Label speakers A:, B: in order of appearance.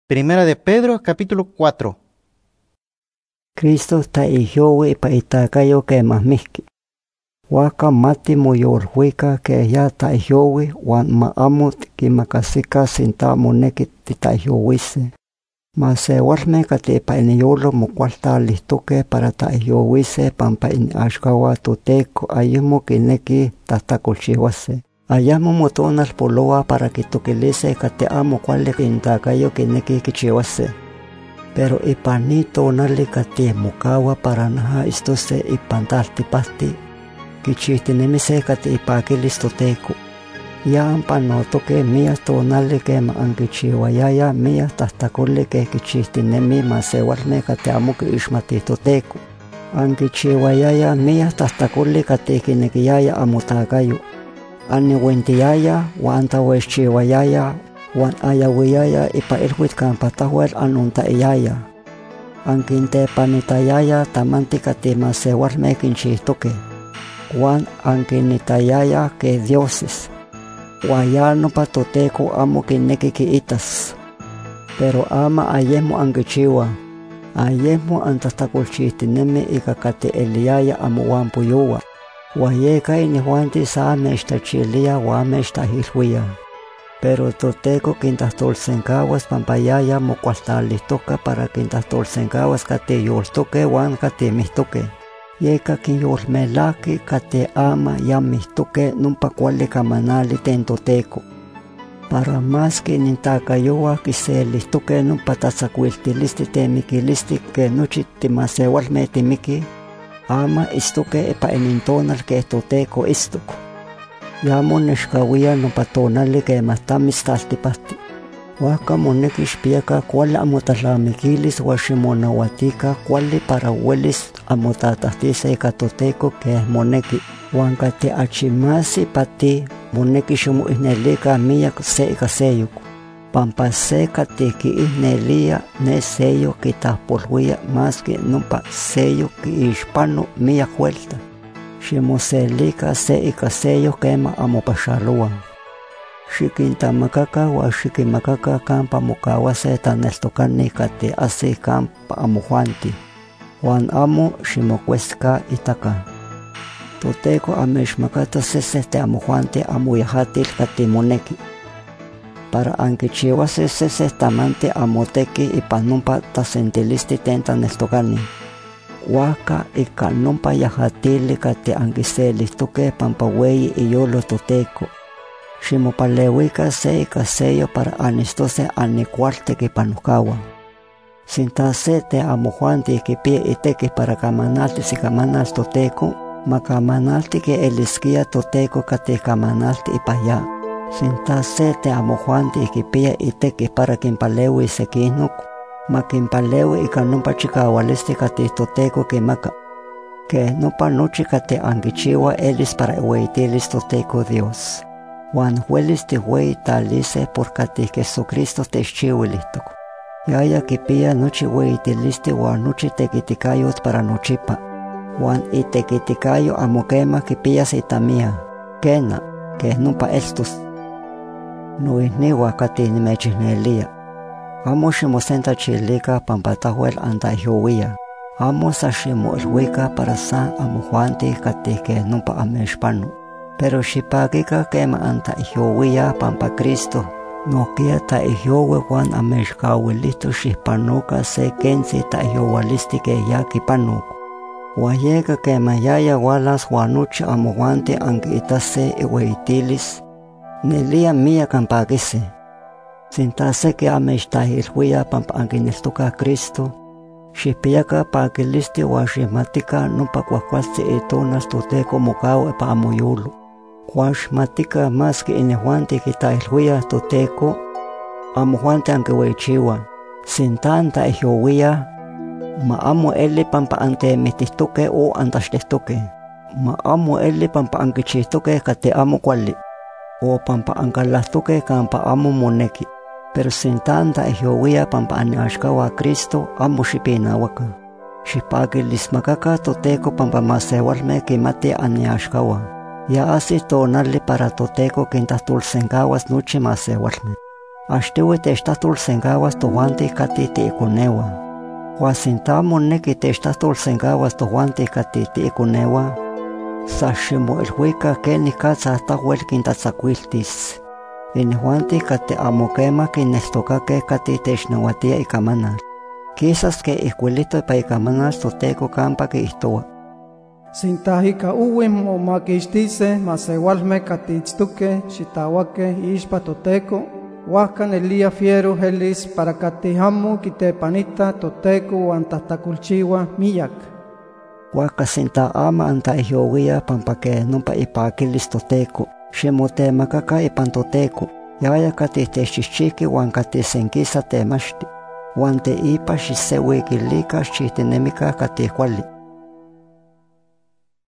A: Primera de Pedro, capítulo 4.
B: Cristo ta'iyowi ipa itakayo kemahmihki. Waka mati moyolhuika ke ya ta'iyowi wan ma'amo tikimakasika sinta moneki tita'iyowise. Masewalme kati ipa iniyolo mokualtalihtoke para ta'iyowise pampa iniaxkawa Toteko ayemo kineki tahtakolchiwase. Ayamo motonal poloa para kitokilise kati amo kuali intakayo kineki kichiwase. Pero ipan ni tonali kati mokawa para naha istose ipan taltipahti kichihtinemise kati ipakilis Toteko. Yaan panotoke mia tonali kema ankichiwayaya mia tahtakoli ke kichihtinemi masewalme kati amo kiixmati Toteko. Ankichiwayaya mia tahtakoli kati kinekiyaya amotakayo. Aniwintiyaya wan tawexchiwayaya wan ayawiyaya ipa ilhuit kampatahuel anuntaiyaya. Ankintepanitayaya tamanti kati masewalme kinchihtoke. Wan ankinitayaya ke dioses. Wayano pa Toteko amo kineki kiitas. Pero ama ayemo ankichiwa. Ayemo antahtakolchihtinemi ika kati eliyaya amo wampuyowa. Wayeka inihuanti sa mextachilia wa mextahilhuia. Pero Toteko kintahtolsenkawas pampayaya mokualtalihtoka para kintahtolsenkawas kati yoltoke wan kati mihtoke. Yeka kinyolmelaki kati ama yamihtoke numpa kuali kamanali ten Toteko. Para mas kinintakayowa kiselihtoke numpa tatzakuiltilisti temikilisti ke nochi timasewalme timiki. Ama istoke ipa inintonal ke Toteko istok. Yamo nexkawia numpa tonali ke mahtamis taltipahti. Waka monekixpiaka kuali amotalamikilis wa ximonahuatika kuali para uelis amotatahtiza ika Toteko ke moneki. Wan kati achimasi pati moneki ximoihnelika miyak se ika seyok. Pampa se kati kiihnelia ne seyo kitahpolhuia maski numpa seyo kiixpano miyak vuelta. Ximoselika se ika seyo kema amopaxaloa. Xikintamakaka wa xikimakaka kampa mokawase taneltokani kati asi kampa amojuanti. Wan amo ximokueska itaka. Toteko amexmakata sesete amojuanti amoyahatil kati moneki. Para ankichiwase sesehtamante amoteki ipan numpa tasentilisti ten taneltokani. Waka ika numpa yahatili kati ankiselihtoke pampa weyi iyolo Toteko. Ximopalewika se ika seyo para anistose anikualtek ipan nokawa. Sinta se te amojuanti kipia iteki para kamanaltis ikamanal Toteko, makamanalti ke eliskia Toteko kati kamanalti ipaya. Sinta se te amojuanti kipia iteki para kimpalewi sekinok, makimpalewi ika numpa chikawalisti kati Toteko kimaka. Ke numpa nochi kati ankichiwa elis para iweitilis Toteko Dios. Wan huelis tihueitalise por kati Jesucristo techchiwilihtok. Yaya kipia nochi weitilisti wan nochi tekitikayot para nochipa. Wan itekitikayo amokema kipia itamia. Kena, ke numpa estos. Noihniwa kati nimechihnelia. Amo ximosentachilika pampatahuel antaihowia. Amo sa ximoilhuika para sa amojuanti kati ke numpa amexpano. Pero xipakika kema antaihowia pampa Cristo. Nokia taihowe wan amexkawilito xihpanoka se kensi taihowalisti ke ya kipanok. Wayeka kema yaya walas wanuchi amojuanti ankiitase iweitilis. Nelia mia kampakise. Sintase ke amextahilhuia pampa ankineltoka Cristo. Xihpiaka pakilisti wa xihmatika numpa kuahkualtsi itonas Toteko mokawa ipa amoyolo. Huaxmatika maski inihuanti kitahilhuia Toteko, amojuanti ankiweichiwa. Sintan taihowia, ma amo eli pampa antemitihtoke o antaxtihtoke. Ma amo eli pampa ankichihtoke kati amo kuali. O pampa ankalahtoke kampa amo moneki. Pero sintan taihowia pampa aniaxkawa Cristo amo xipinawaka. Xipakilismakaka Toteko pampa masewalme kimati aniaxkawa. Ya asi tonali para Toteko kintahtolsenkawas nochi masewalme. Axtewi techtlahtolsenkawas tojuanti katih tiikonewa. Huasinta moneki techtlahtolsenkawas tojuanti katih tiikonewa, sa ximoilhuika kenikatza tahuel kintatzakuiltis. Inijuanti katih amo kema kineltokakeh katih technahuatia ikamanal. Quizás que ihkuilito ipa ikamanal Toteco kampa kiihtowa:
C: Sintahika uwim o makixtise masewalme katitztuke xitawake ixpa Toteco, huacan elia fiero helis para katihamo kitepanita Toteco huan tahtakulchiwa miyak.
B: Huaca sinta ama antaihyowiya pampake nompa ipakilis Toteco, ximotemakaka ipan Toteco, yaya katih techchihchiki huan katih senkisa temachti, huan teipa xisewikilika xchihtinemika katih kuali.